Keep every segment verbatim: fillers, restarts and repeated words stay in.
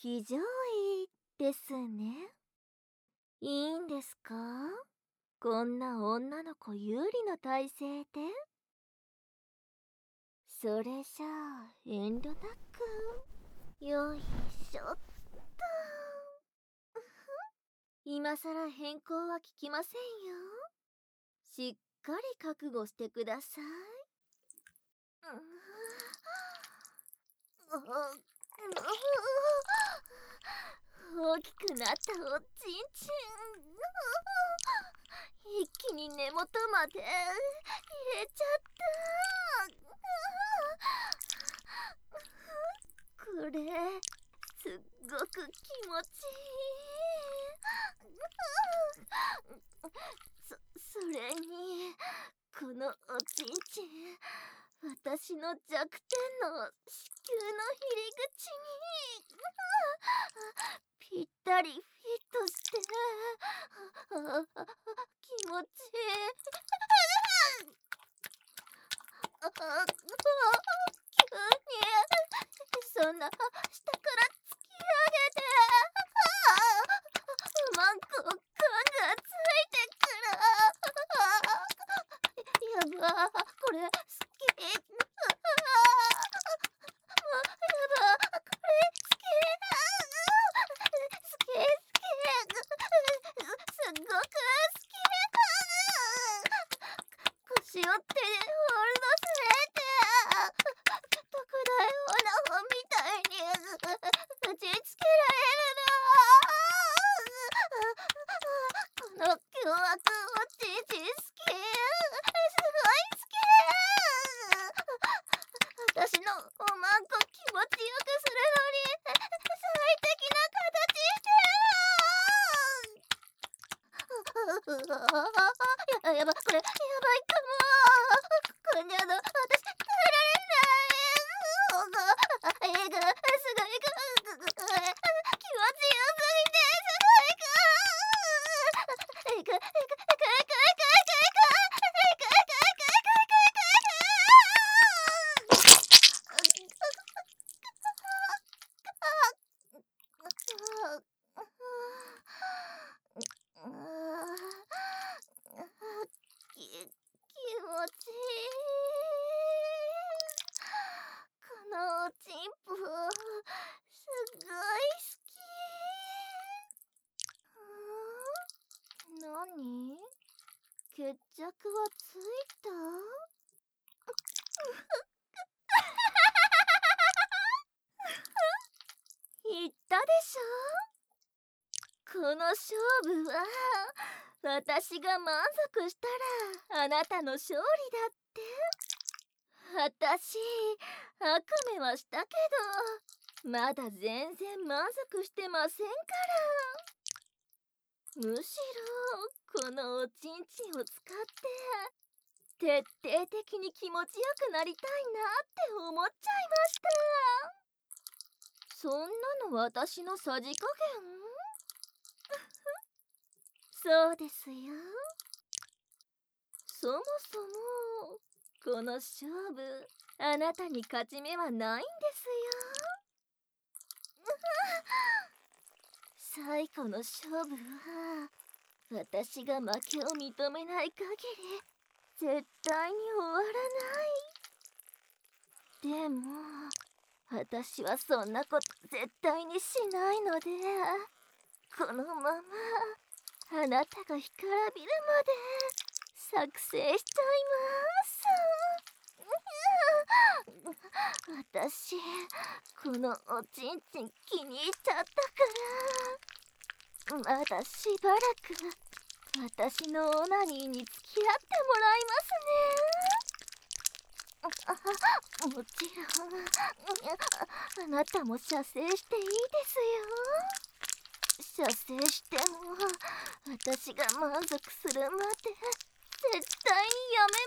騎乗位ですね。いいんですか？こんな女の子有利な体勢で。それじゃあ遠慮なく。よいしょっと。今さら変更は聞きませんよ。しっかり覚悟してください。大きくなったおちんちん。一気に根元まで入れちゃった。これすっごく気持ちいい。そそれにこのおちんちん、私の弱点の子宮の入り口にぴったりフィットして気持ちいい。急にそんな下から突き上げてうまく感がついてくる。やばこれ好き。やばこれ好き。好き好き。すっごく好き。腰を手でホールドされて特大オナホみたいに打ちつけられるの。この凶悪おちんちん好き。すごい好き。私のおまんこ気持ちよくするのに最適な形してる。ややばこれやばいかも。こんにゃの私耐えられない。えぐすごいく気持ちよすぎてすごいくえぐえぐえぐえぐえぐえぐえぐえぐえぐえぐえぐえぐえぐき気持ちいい。このおちんぽすごい好き。なに？決着はついた？言ったでしょ。この勝負は私が満足したらあなたの勝利だって。私悪夢はしたけどまだ全然満足してませんから。むしろこのおちんちんを使って徹底的に気持ちよくなりたいなって思っちゃいました。そんなの私のさじ加減？そうですよ。そもそもこの勝負あなたに勝ち目はないんですよ。最後の勝負は私が負けを認めない限り絶対に終わらない。でも私はそんなこと絶対にしないので、このままあなたが干からびるまで作成しちゃいます。私このおちんちん気に入っちゃったから、まだしばらく私のオナニーに付き合ってもらいますね。もちろんあなたも射精していいですよ。射精しても私が満足するまで絶対にやめ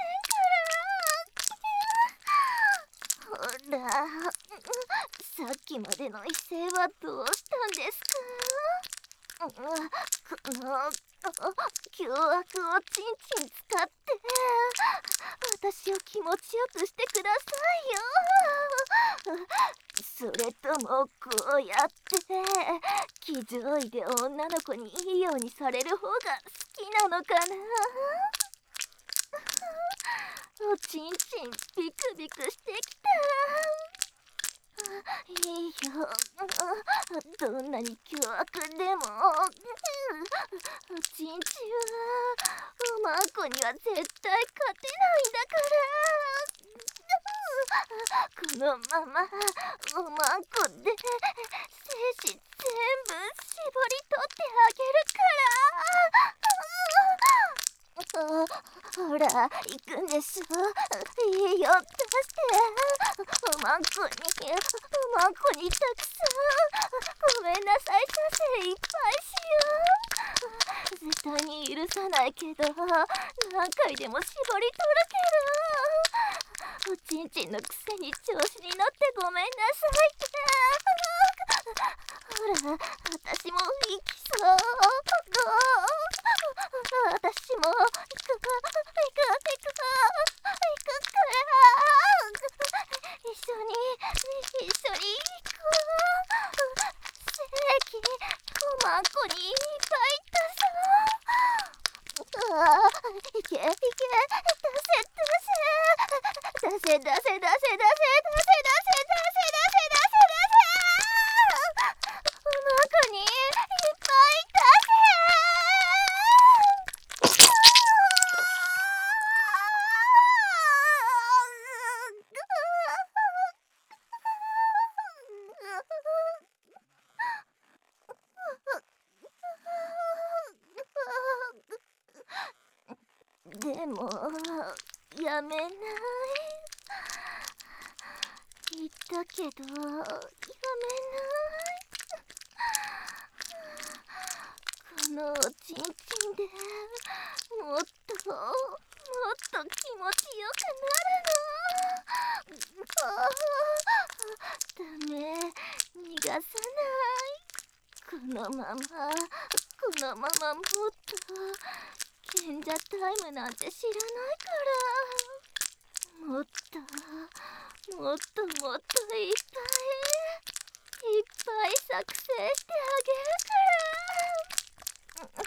ませんから。ほらさっきまでの威勢はどうしたんですか？この凶悪おちんちん使って私を気持ちよくしてくださいよ。それとともこうやって気丈いで女の子にいいようにされる方が好きなのかな。おちんちんビクビクしてきた。いいよ、どんなに凶悪でもおちんちんはおまんこには絶対勝てないんだから。このままおまんこで精子全部絞り取ってあげるから。ほら行くんでしょ。いいよ出しておまんこにおまんこにたくさん。ごめんなさい、させいっぱいしよう。絶対に許さないけど何回でも絞り取るけど、おちんちんのくせに調子に乗ってごめんなさいって。ほら私も行きそう。私も行く行く行く行くから一緒に一緒に行こう。正規おまんこにいっぱいいたさ。ああいけいけ、出せ出せ出せ出せ出せ出せ出せ出せ出せ出せ出せ出せ出せ。おまんこにいっぱい出せ。でもやめない。言ったけどやめない。このおちんちんでもっともっと気持ちよくなるの。ダメ、逃がさない。このままこのままもっと賢者タイムなんて知らないから。もっともっともっといっぱいいっぱい作成してあげるから。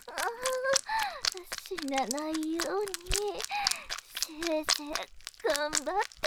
死なないようにせいぜい頑張って。